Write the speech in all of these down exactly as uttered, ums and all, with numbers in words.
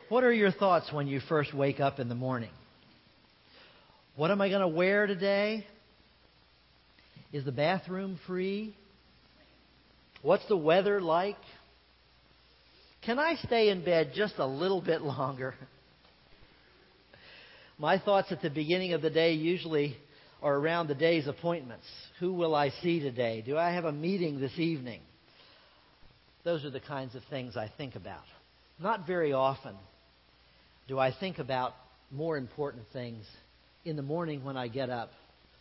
What are your thoughts when you first wake up in the morning? What am I going to wear today? Is the bathroom free? What's the weather like? Can I stay in bed just a little bit longer? My thoughts at the beginning of the day usually are around the day's appointments. Who will I see today? Do I have a meeting this evening? Those are the kinds of things I think about. Not very often do I think about more important things in the morning when I get up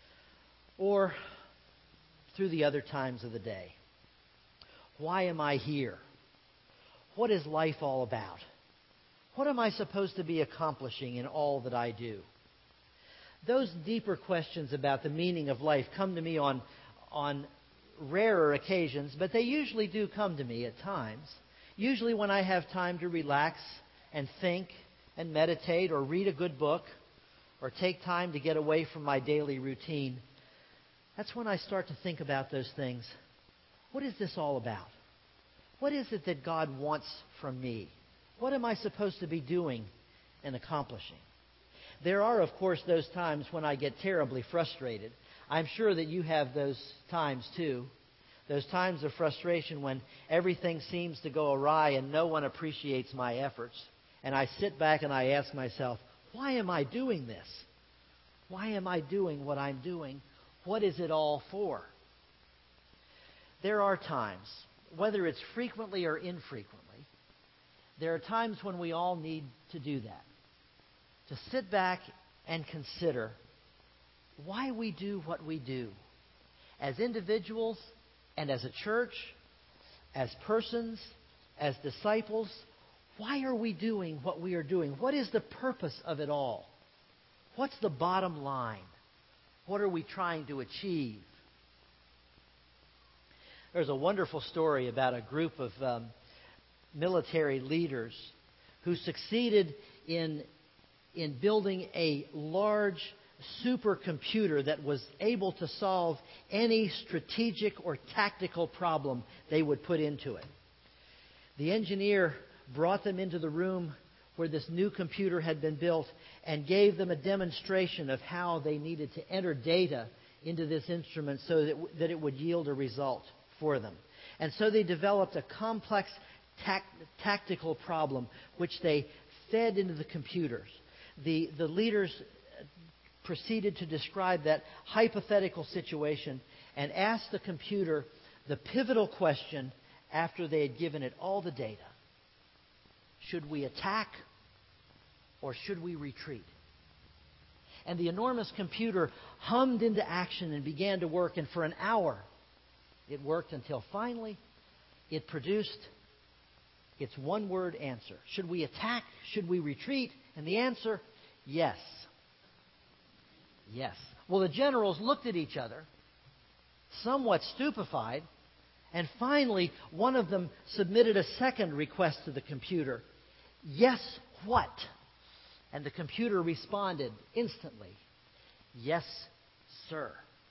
or through the other times of the day. Why am I here? What is life all about? What am I supposed to be accomplishing in all that I do? Those deeper questions about the meaning of life come to me on, on rarer occasions, but they usually do come to me at times. Usually when I have time to relax and think and meditate or read a good book or take time to get away from my daily routine, that's when I start to think about those things. What is this all about? What is it that God wants from me? What am I supposed to be doing and accomplishing? There are, of course, those times when I get terribly frustrated. I'm sure that you have those times too. Those times of frustration when everything seems to go awry and no one appreciates my efforts. And I sit back and I ask myself, why am I doing this? Why am I doing what I'm doing? What is it all for? There are times, whether it's frequently or infrequently, there are times when we all need to do that. To sit back and consider why we do what we do. As individuals and as a church, as persons, as disciples, why are we doing what we are doing? What is the purpose of it all? What's the bottom line? What are we trying to achieve? There's a wonderful story about a group of um, military leaders who succeeded in, in building a large supercomputer that was able to solve any strategic or tactical problem they would put into it. The engineer brought them into the room where this new computer had been built and gave them a demonstration of how they needed to enter data into this instrument so that, that it would yield a result for them. And so they developed a complex tac- tactical problem which they fed into the computers. The, the leaders proceeded to describe that hypothetical situation and asked the computer the pivotal question after they had given it all the data. Should we attack or should we retreat? And the enormous computer hummed into action and began to work, and for an hour it worked until finally it produced its one-word answer. Should we attack? Should we retreat? And the answer, yes. Yes. Well, the generals looked at each other, somewhat stupefied, and finally one of them submitted a second request to the computer. Yes, what? And the computer responded instantly, yes, sir.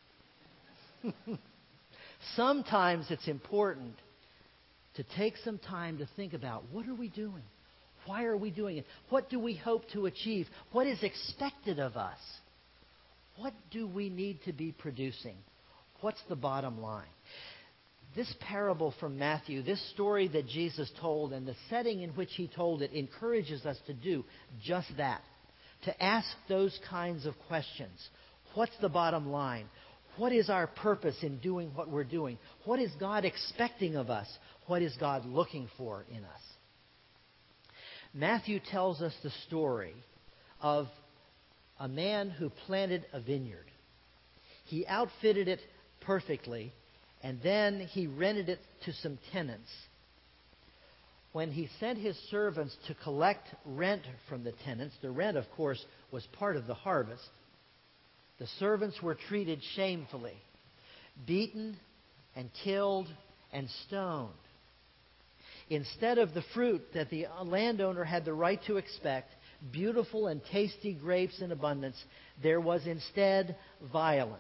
Sometimes it's important to take some time to think about, what are we doing? Why are we doing it? What do we hope to achieve? What is expected of us? What do we need to be producing? What's the bottom line? This parable from Matthew, this story that Jesus told and the setting in which he told it encourages us to do just that. To ask those kinds of questions. What's the bottom line? What is our purpose in doing what we're doing? What is God expecting of us? What is God looking for in us? Matthew tells us the story of a man who planted a vineyard. He outfitted it perfectly, and then he rented it to some tenants. When he sent his servants to collect rent from the tenants, the rent, of course, was part of the harvest, the servants were treated shamefully, beaten and killed and stoned. Instead of the fruit that the landowner had the right to expect, beautiful and tasty grapes in abundance, there was instead violence.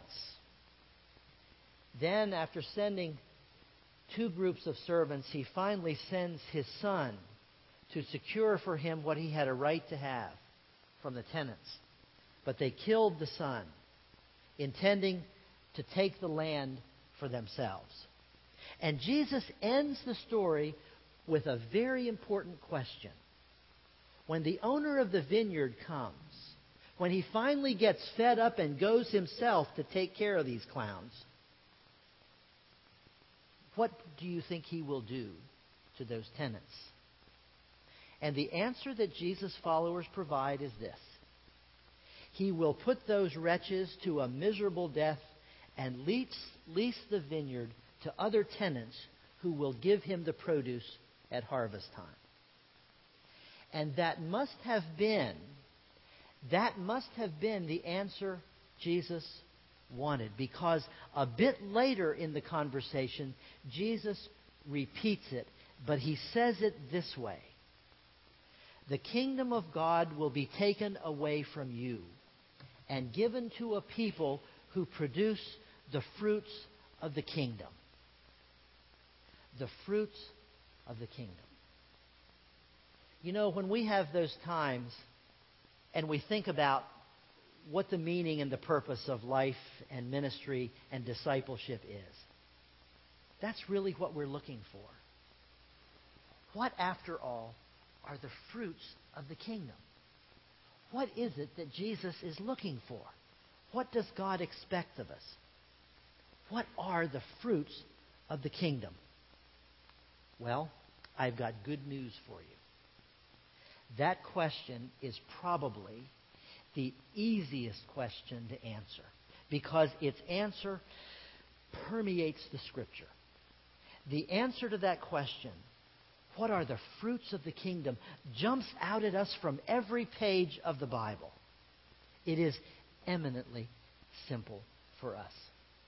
Then, after sending two groups of servants, he finally sends his son to secure for him what he had a right to have from the tenants. But they killed the son, intending to take the land for themselves. And Jesus ends the story with a very important question. When the owner of the vineyard comes, when he finally gets fed up and goes himself to take care of these clowns, what do you think he will do to those tenants? And the answer that Jesus' followers provide is this. He will put those wretches to a miserable death and lease, lease the vineyard to other tenants who will give him the produce at harvest time. And that must have been, that must have been the answer Jesus wanted. Because a bit later in the conversation, Jesus repeats it, but he says it this way. The kingdom of God will be taken away from you and given to a people who produce the fruits of the kingdom. The fruits of the kingdom. You know, when we have those times and we think about what the meaning and the purpose of life and ministry and discipleship is, that's really what we're looking for. What, after all, are the fruits of the kingdom? What is it that Jesus is looking for? What does God expect of us? What are the fruits of the kingdom? Well, I've got good news for you. That question is probably the easiest question to answer because its answer permeates the Scripture. The answer to that question, what are the fruits of the kingdom, jumps out at us from every page of the Bible. It is eminently simple for us.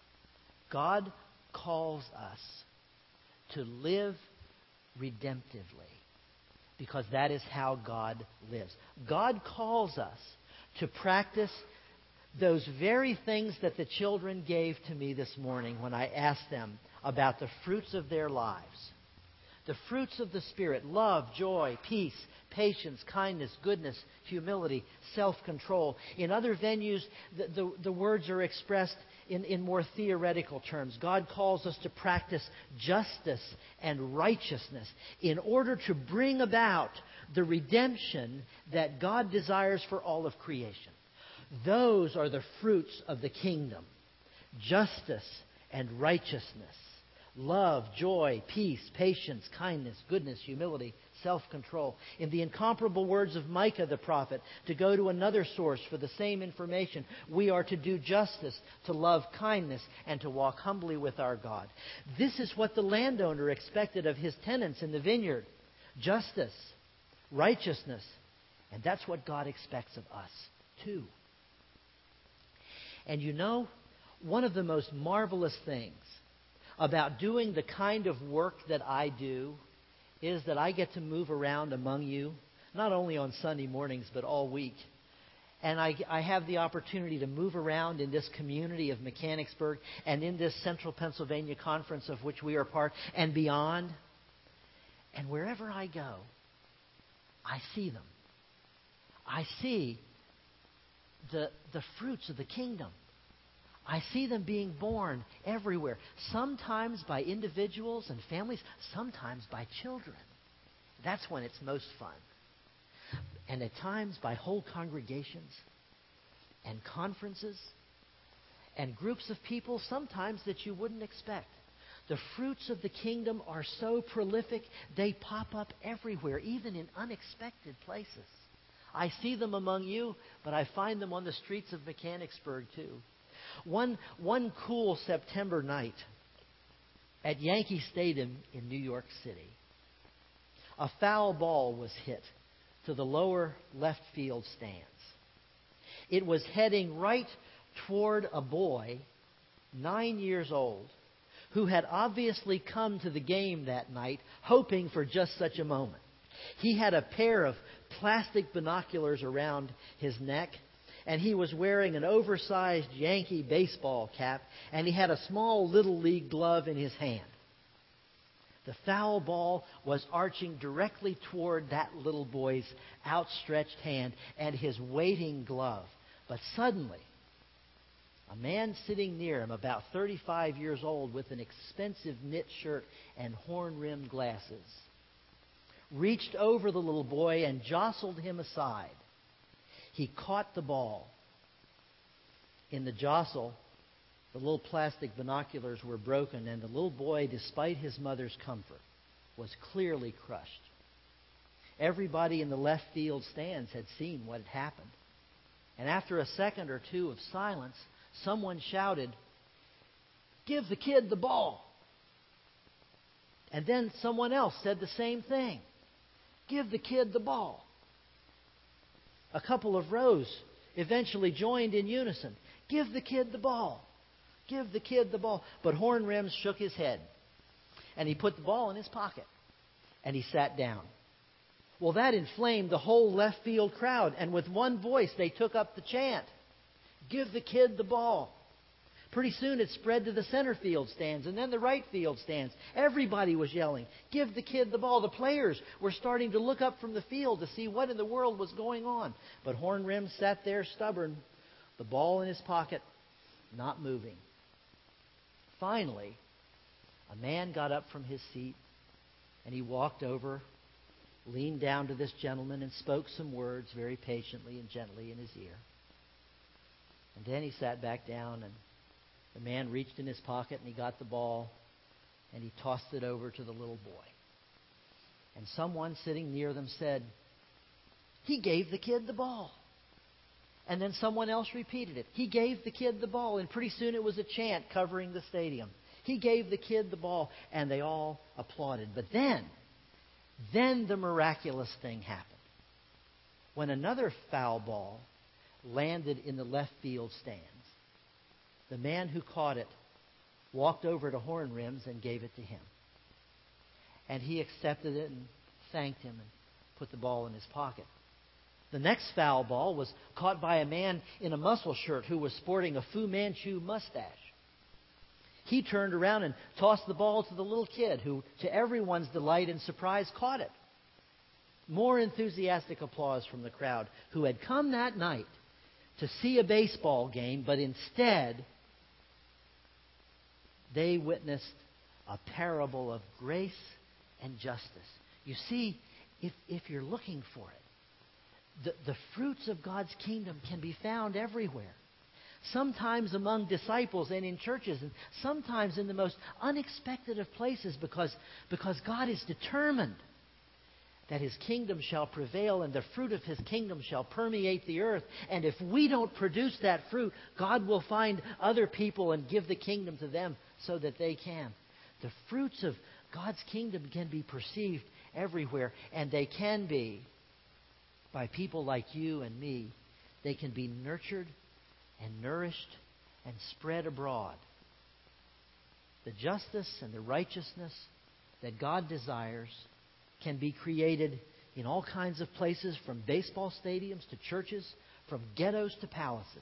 God calls us to live redemptively because that is how God lives. God calls us to practice those very things that the children gave to me this morning when I asked them about the fruits of their lives. The fruits of the Spirit: love, joy, peace, patience, kindness, goodness, humility, self-control. In other venues, the, the, the words are expressed in, in more theoretical terms. God calls us to practice justice and righteousness in order to bring about the redemption that God desires for all of creation. Those are the fruits of the kingdom: justice and righteousness. Love, joy, peace, patience, kindness, goodness, humility, self-control. In the incomparable words of Micah the prophet, to go to another source for the same information, we are to do justice, to love kindness, and to walk humbly with our God. This is what the landowner expected of his tenants in the vineyard: justice, righteousness. And that's what God expects of us, too. And you know, one of the most marvelous things about doing the kind of work that I do is that I get to move around among you, not only on Sunday mornings, but all week. And I, I have the opportunity to move around in this community of Mechanicsburg and in this Central Pennsylvania Conference of which we are part and beyond. And wherever I go, I see them. I see the, the fruits of the kingdom. I see them being born everywhere, sometimes by individuals and families, sometimes by children. That's when it's most fun. And at times by whole congregations and conferences and groups of people, sometimes that you wouldn't expect. The fruits of the kingdom are so prolific, they pop up everywhere, even in unexpected places. I see them among you, but I find them on the streets of Mechanicsburg too. One, one cool September night at Yankee Stadium in New York City, a foul ball was hit to the lower left field stands. It was heading right toward a boy, nine years old, who had obviously come to the game that night hoping for just such a moment. He had a pair of plastic binoculars around his neck, and he was wearing an oversized Yankee baseball cap, and he had a small Little League glove in his hand. The foul ball was arching directly toward that little boy's outstretched hand and his waiting glove. But suddenly, a man sitting near him, about thirty-five years old, with an expensive knit shirt and horn-rimmed glasses, reached over the little boy and jostled him aside. He caught the ball. In the jostle, the little plastic binoculars were broken, and the little boy, despite his mother's comfort, was clearly crushed. Everybody in the left field stands had seen what had happened. And after a second or two of silence, someone shouted, "Give the kid the ball." And then someone else said the same thing. "Give the kid the ball." A couple of rows eventually joined in unison. "Give the kid the ball. Give the kid the ball." But Horn Rims shook his head, and he put the ball in his pocket, and he sat down. Well, that inflamed the whole left field crowd, and with one voice they took up the chant, "Give the kid the ball." Pretty soon it spread to the center field stands and then the right field stands. Everybody was yelling, "Give the kid the ball." The players were starting to look up from the field to see what in the world was going on. But Horn Rims sat there stubborn, the ball in his pocket, not moving. Finally, a man got up from his seat and he walked over, leaned down to this gentleman and spoke some words very patiently and gently in his ear. And then he sat back down, and the man reached in his pocket and he got the ball and he tossed it over to the little boy. And someone sitting near them said, "He gave the kid the ball." And then someone else repeated it. "He gave the kid the ball." And pretty soon it was a chant covering the stadium. "He gave the kid the ball." And they all applauded. But then, then the miraculous thing happened. When another foul ball landed in the left field stands, the man who caught it walked over to Horn Rims and gave it to him. And he accepted it and thanked him and put the ball in his pocket. The next foul ball was caught by a man in a muscle shirt who was sporting a Fu Manchu mustache. He turned around and tossed the ball to the little kid who, to everyone's delight and surprise, caught it. More enthusiastic applause from the crowd who had come that night to see a baseball game, but instead they witnessed a parable of grace and justice. You see, if, if you're looking for it, the, the fruits of God's kingdom can be found everywhere. Sometimes among disciples and in churches, and sometimes in the most unexpected of places, because, because God is determined that His kingdom shall prevail and the fruit of His kingdom shall permeate the earth. And if we don't produce that fruit, God will find other people and give the kingdom to them so that they can. The fruits of God's kingdom can be perceived everywhere, and they can be by people like you and me. They can be nurtured and nourished and spread abroad. The justice and the righteousness that God desires can be created in all kinds of places, from baseball stadiums to churches, from ghettos to palaces.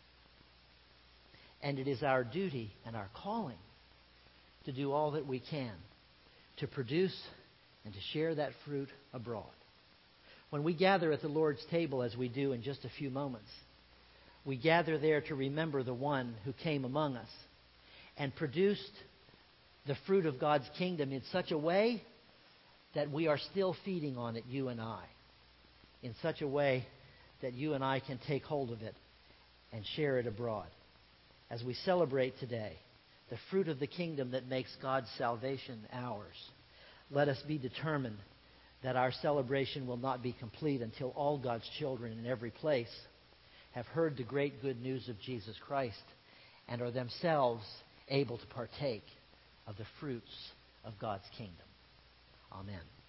And it is our duty and our calling to do all that we can to produce and to share that fruit abroad. When we gather at the Lord's table, as we do in just a few moments, we gather there to remember the one who came among us and produced the fruit of God's kingdom in such a way that we are still feeding on it, you and I, in such a way that you and I can take hold of it and share it abroad. As we celebrate today the fruit of the kingdom that makes God's salvation ours, let us be determined that our celebration will not be complete until all God's children in every place have heard the great good news of Jesus Christ and are themselves able to partake of the fruits of God's kingdom. Amen.